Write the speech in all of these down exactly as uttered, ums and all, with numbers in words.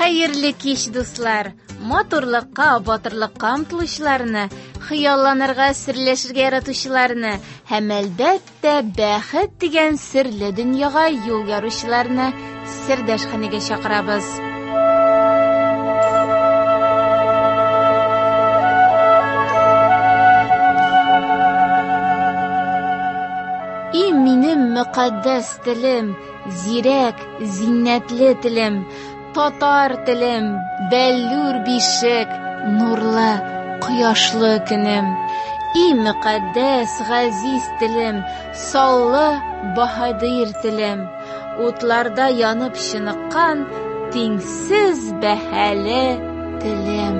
Хәерле кич, дуслар! Матурлыкка, батырлыкка омтылучыларны, хыялланырга, серләшергә яратучыларны һәм әлбәттә бәхет дигән серле дөньяга юл яручыларны сердәшханәгә чакырабыз. И минем мөкаддәс телем, зирәк, зиннәтле телем, татар телем, бәллүр бишек, нурлы, кояшлы көнем. И мөкаддәс, газиз телем, саллы, баһадир телем, утларда янып чыныккан, тиңсез бәһәле телем.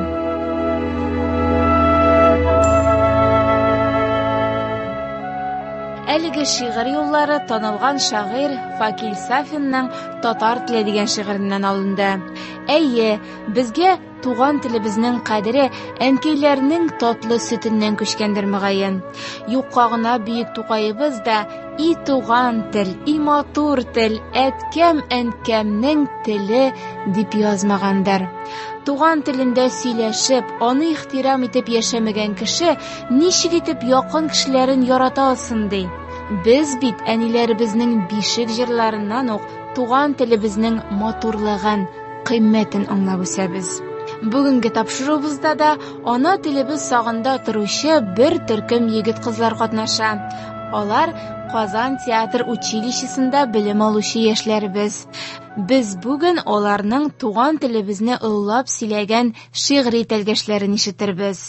Әлеге шигырь юллары танылган шагыйрь Факил Сафинның «Татар теле» дигән шигыреннән алынды. Әйе, безгә туган телебезнең кадере әнкәйләрнең татлы сөтеннән күчкәндер мөгаен. Юкка гына бөек Тукайыбыз да «И туган тел, и матур тел, әткәм әнкәмнең теле» дип язмагандыр. Туган телендә сөйләшеп, аны ихтирам итеп яшәмәгән кеше ничек итеп якын кешеләрен ярата алсын ди? Без бит әниләребезнең бишек җырларыннан ук туган телебезнең матурлыгын, кыйммәтен аңлап үсәбез. Бүгенге тапшыруыбызда да ана телебез сагында торучы бер төркем егет-кызлар катнаша. Алар Казан театр училищесында белем алучы яшьләрбез. Без бүген аларның туган телебезне ыллап сөйләгән шигъри тәлгәшләрен ишетербез.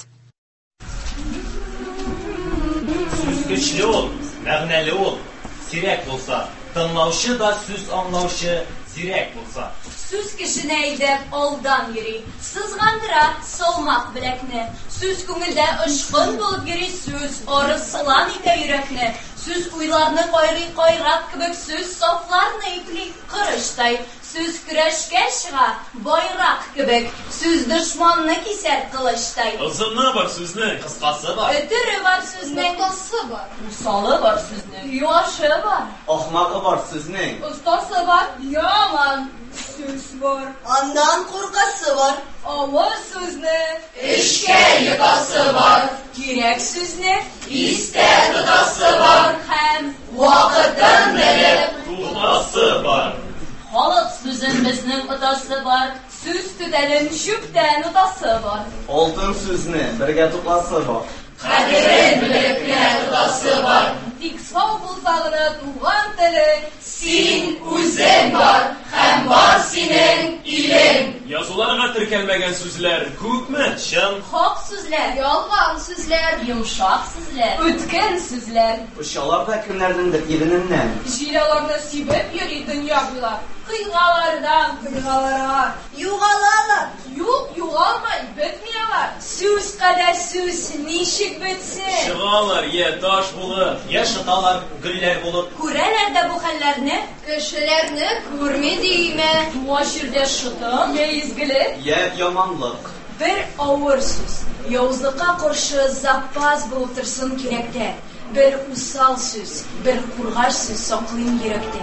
Сүз көчле ул, мәгънәле ул, сирәк булса, тыңлаучы да сүз аңлаучы сирәк булса. Сүз кешене әйдәп алдан йөри, сызгандыра салмак беләкне. Сүз күңелдә ышкын булып йөри, сүз арысылан итә йөрәкне. Сүз уйларны кайрый кайрак кебек, сүз сафларны ипли кырыштай. Сүз көрәшкә чыга байрак кебек, сүз дошманны кисәр кылычтай. Озыны бар сүзнең, кыскасы бар. Өтүре бар сүзнең, кысы бар. Усалы бар сүзнең, юашы бар. Ахмагы бар сүзнең, Остасы бар. Яман сүз бар. Андан куркасы бар. Авыр сүзне эшкә йотасы бар. Кирәк сүзне истә тотасы бар. Һәм вакытын белеп тутасы бар. Халык сүзен безнең утасы бар. Сүз түтәлен чүптән утасы бар. Алтын сүзне бергә тукласы бар. Кадерен белеп кенә утасы бар. Тик сау булса гына туган теле, син үзең бар, һәм бар синең илең. Язуларга теркәлмәгән сүзләр күпме? Чын. Хак сүзләр, ялган сүзләр, йомшак сүзләр, үткен сүзләр. Uşalar da kimlerdendir ilinimden. Җилаларны сибеп йөри дөнья буйлап. Кыйгалардан кыйгаларга югалалар. Юк, югалмай, бетмиялар. Сүз кадәр сүз ничек бетсен? Чыгалар, я таш булып, я шыталар, гөлләр булып. Күрәләр дә бу хәлләрне, кешеләрне күрми димә. Туа җирдә шытым, я изгеле, Я яманлык. бер авыр сүз. Яузлыкка каршы запас булып торсын кирәктә. Бер усал сүз, бер кургач сүз саклыйм йөрәктә.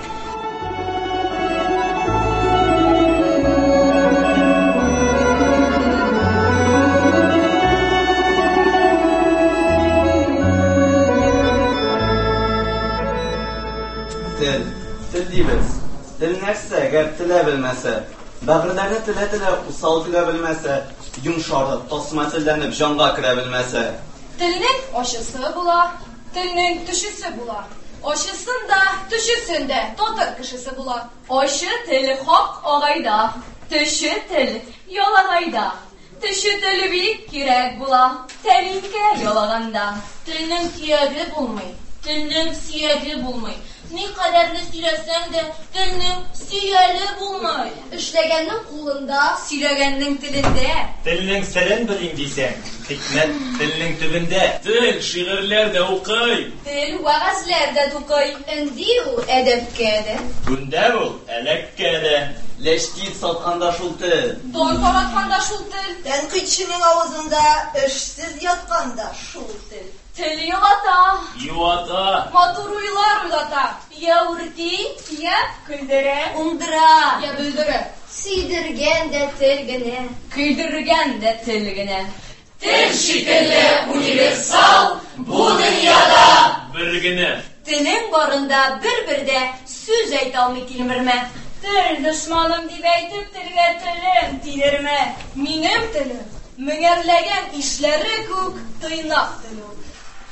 Тел, тел дибез. Тел нәрсә, әгәр телә белмәсә, бәгырьләрне телә-телә усал килә белмәсә, йомшарып, тасма телләнеп җанга керә белмәсә. Телнең ачысы була, телнең төшесе була. Ачысында, төшесендә татыр кешесе була. Ачы тел хак агайда, төше тел ялагайда. Төше тел бик кирәк була, тәлинкә ялаганда. Телнең кияге булмый, телнең сөяге булмый. Ни кадәрле сөйләсәң дә, телнең сөяле булмый. Эшләгәннең кулында, сөйләгәннең телендә. Телнең серен белим дисәң, хикмәт телнең төбендә. Тел шигырьләрдә укый. Тел вәгазьләрдә тукый. Инде ул әдәпкә дә. Бүндә ул әлеккә дә. Ләшкит сатканда шул тел. Дан таратканда шул тел. Тәнкыйтьченең авызында эшсез ятканда шул тел. Тел югата, Юата. матур уйлар уйлата. Я үрти, Я күлдерә, ундыра. я бүлдерә. Сөйдерген дә тел генә. Көйдергән дә тел генә. Тел шикелле универсал бу дөньяда. Бер генә. Телең барында бер-бердә сүз әйтә алмый килмерме? Тел дошманым дип әйтеп телгә телем тилерме. Минем телем меңәрләгән ишләре күк, тыйнак теле ул.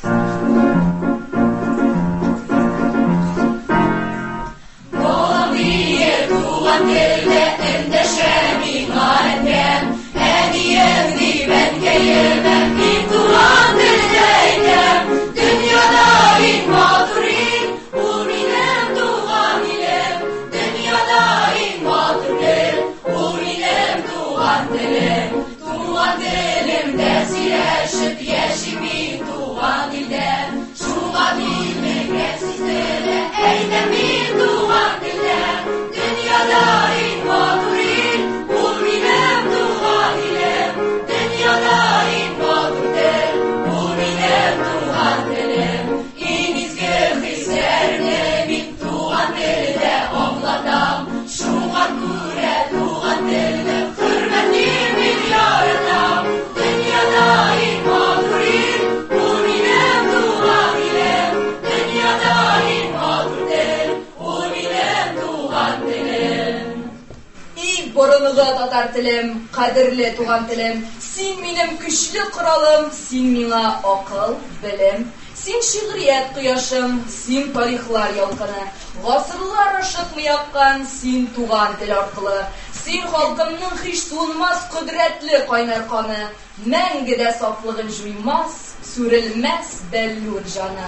Балам диер туган телдә эндәшә миңа әнкәм. Әнием дип әнкәемә мин туган телдә әйтәм. Дөньяда иң матур ил, ул минем туган илем. Дөньяда иң матур тел, ул минем туган телем. Туган телемдә сөйләшеп яшим мин туган илдә. Шуңа билмәгә сиздерә әйтәм мин туган телдә. Дөньяда иң матур ил, ул минем туган илем. Дөньяда иң матур тел, ул минем туган телем. Иң изге хисләрне мин туган телдә аңлатам. Шуңа күрә туган телне хөрмәтлим мин яратам. Дөньяда иң матур ил, ул минем туган илем. Дөньяда иң матур тел, ул минем туган телем. И борынгы татар телем, кадерле туган телем, син минем көчле коралым, син миңа акыл, белем. Син шигърият кояшым, син тарихлар ялкыны, гасырлар ашыкмый яккан син туган тел аркылы. Син халкымның һич суынмас кодрәтле кайнар каны, мәңгедә сафлыгын җуймас, сүрелмәс бәллүр җаны.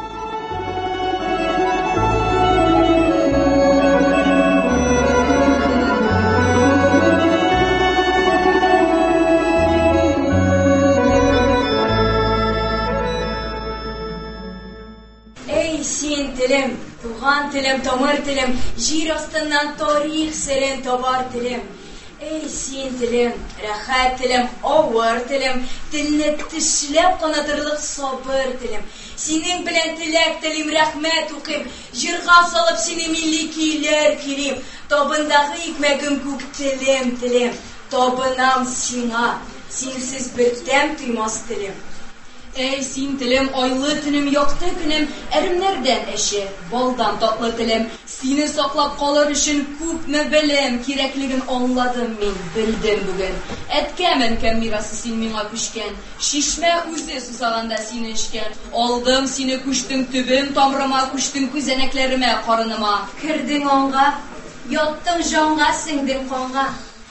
Эй, син телем, туган телем, тамыр телем, җир астыннан тарих серен табар телем. Эй, син телем, рәхәт телем, авыр телем, телне тешләп канатырлык сабыр телем. Синең белән теләк телим, рәхмәт укыйм, җырга салып сине милли көйләр килим. Табындагы икмәгем күк телем, телем, табынам сиңа, синсез бер тәм туймас телем. Эй, син телем, айлы төнем, якты көнем, әрмнәрдән әче, балдан татлы телем. Сине саклап калыр өчен күпме белем, кирәклеген аңладым мин, белдем бүген. Әткәм-әнкәм мирасы син миңа күчкән, шишмә үзе сусаганда сине эчкән. Алдым сине күчтең төбем тамрыма, күчтең күзәнәкләремә, карыныма. Кирдең аңга, яттың җанга, сеңдең канга.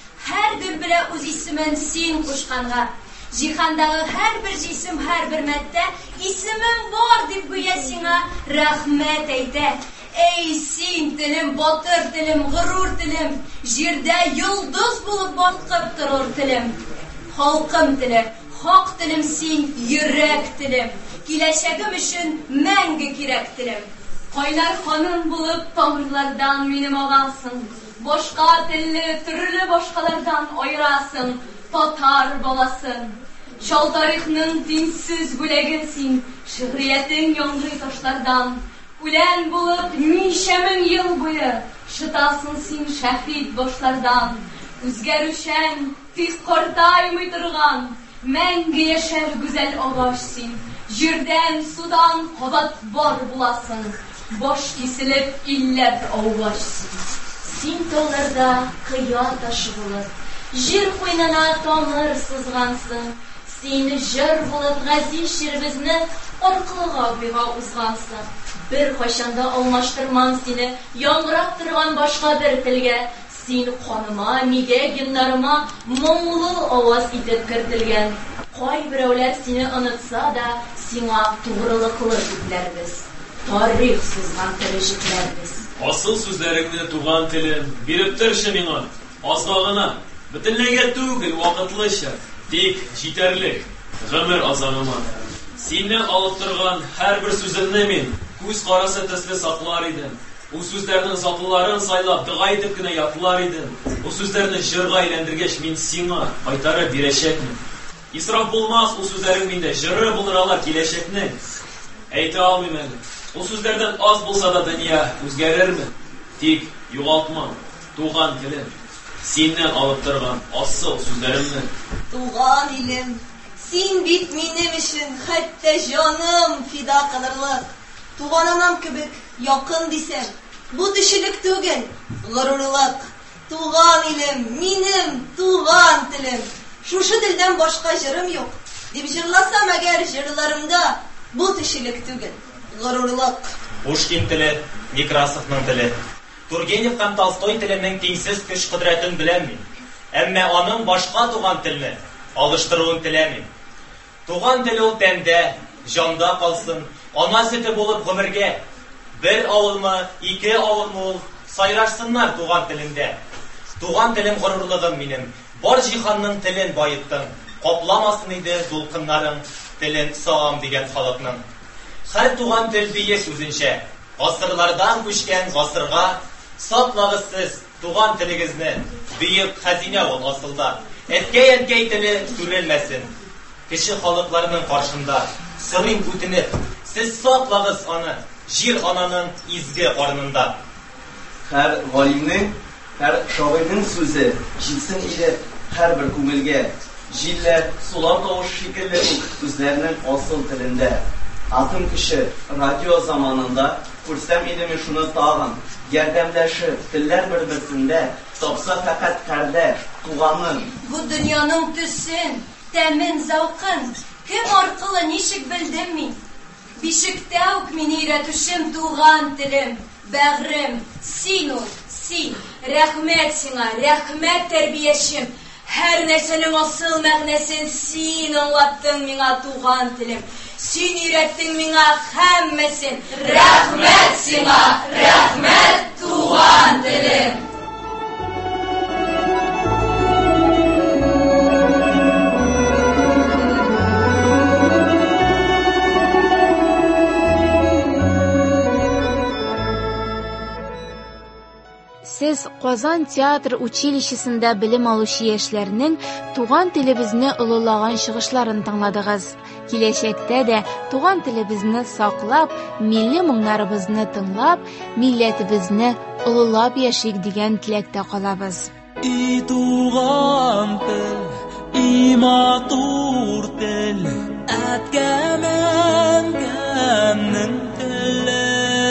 Һәр дөр белә үз исемен син кушканга. Җиһандагы һәр бер җисем, һәр бер мәттә исемең бар дип гүя сиңа рәхмәт әйтә. Эй, син телем, батыр телем, горур телем, җирдә йолдыз булып балкып торыр телем. Халкым телем, хак телем син, йөрәк телем, киләчәгем өчен мәңге кирәк телем. Кайнар ханым булып тамырлардан минем агасың, башка телле, төрле башкалардан айрасың, татар баласын. Шал тарихның тиңсез бүләген син, шигъриятең яңгый ташлардан. Үлән булып ничә мең ел буе, шытасың син шәһид башлардан. Үзгәрүчән, тик картаймый торган, мәңге яшәр гүзәл агач син. Җирдән, судан кабат бар буласың, баш киселеп илләр аугач син. Син талларда кыя ташы булып, җир куйнына тамыр сызгансың. Син җыр булып газиз җиребезне аркылыга буйга узгансың. Бер кайчанда алмаштырмам сине яңгырап торган башка бер телгә. Син каныма, мигә, гимнарыма моңлы аваз итеп кертелгән. Кайберәүләр сине онытса да, сиңа тугрылыклы дипләрбез. Тарих сызган тәрҗекләрбез. Асыл сүзләреңне туган телем биреп торшы миңа. Азга гына, бөтенләйгә түгел, вакытлыча, тик җитәрлек гомер азагыма. Синнән алып торган һәр бер сүземне мин күз карасы төсле саклар идем. У сүзләрнең затлыларын сайлап дуга итеп кенә ятлар идем. У сүзләрне җырга әйләндергәч мин сиңа кайтарып бирәчәкмен. Исраф булмас ул сүзләрең миндә, җыры булырлар киләчәкнең. Әйтә алмыйм әле. Ул сүзләрдән аз булса да дөнья үзгәрерме? Тик югалтма туган телем. Синнән алып торган асыл сүзләремне. Туган илем, син бит минем өчен хәтта җаным фида кылырлык. Туган анам кебек якын дисәм, бу төшелек түгел, горурлык. Туган илем, минем туган телем. Шушы телдән башка җырым юк. Дип җырласам әгәр җырларымда, бу төшелек түгел, горурлык. Пушкин теле, Некрасовның теле, Тургенев һәм Толстой теленең тиңсез көч-кодрәтен беләм мин. Әмма аның башка туган телне алыштыруын теләмим. Туган тел ул тәндә, җанда калсын, ана сөте булып гомергә. Бер авылмы, ике авылмы ул сайрашсыннар туган телендә. Туган телем горурлыгым минем, бар җиһанның телен байыттың. Капламасын иде дулкыннарың телен сагам дигән халыкның. Һәр туган тел бие сүзенчә, гасырлардан күчкән гасырга саклагыз сез туган телегезне, бөек хәзинә ул асылда. Әткәй-әткәй теле сүрелмәсен. Кеше халыкларның каршында сырым үтенеп, сез саклагыз аны, җир ананың изге карнында. Һәр галимнең, һәр шагыйрьнең сүзе җилсен иде һәрбер күңелгә. Җилләр, сулар тавыш шикелле үзләренең асыл телендә. Алтын кеше радио заманында күрсәм иде мин шуны тагын. Ярдәмләшеп, телләр бер-берсендә тапса фәкать кардәш, туганын. Бу дөньяның төсен, тәмен, зәвкын кем аркылы ничек белдем мин? Бишектә үк мине өйрәтүчем туган телем, бәгърем, син ул, син. Рәхмәт сиңа, рәхмәт тәрбиячем. Һәр нәрсәнең асыл мәгънәсен син аңлаттың миңа туган телем. Син өйрәттең миңа һәммәсен. Рәхмәт сиңа, рәхмәт туган телем. Сез Казан театр училищесында белем алучы яшьләрнең туган телебезне олылаган чыгышларын тыңладыгыз. Киләчәктә дә туган телебезне саклап, милли моңнарыбызны тыңлап, милләтебезне олылап яшик дигән теләктә калабыз. И туган тел, и матур тел, әткәмән кемнең теле,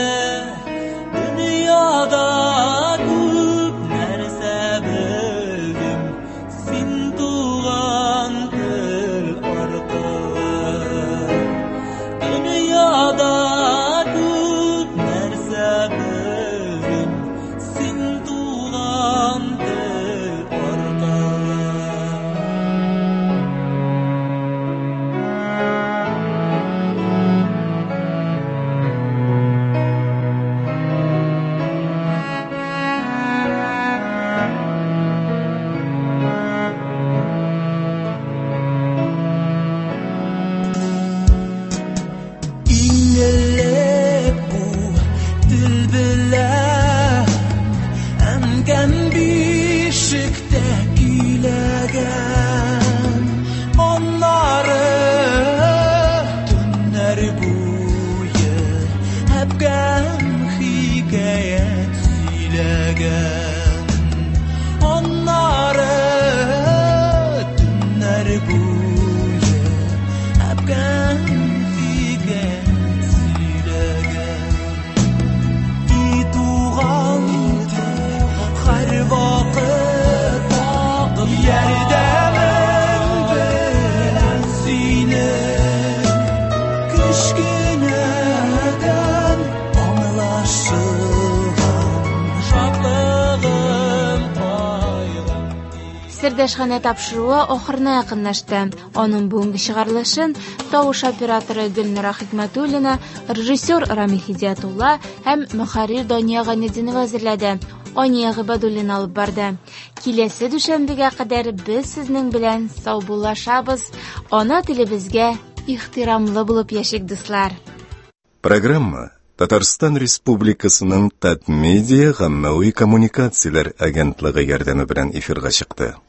дөньяда Сердәшханә тапшыруы ахырына якынлашты. Аның бүгенге чыгарылышын тавыш операторы Гөлнура Хикмәтуллина, режиссер Рамил Хидиятулла һәм мөхәррир Дания Гайнетдинова әзерләде. Ания Гыйбадуллина алып барды. Киләсе дүшәмбегә кадәр без сезнең белән сау булашабыз. Ана телебезгә ихтирамлы булып яшик, дуслар. Программа Татарстан Республикасының Татмедиа гаммәви коммуникацияләр агентлыгы ярдәме белән эфирга чыкты.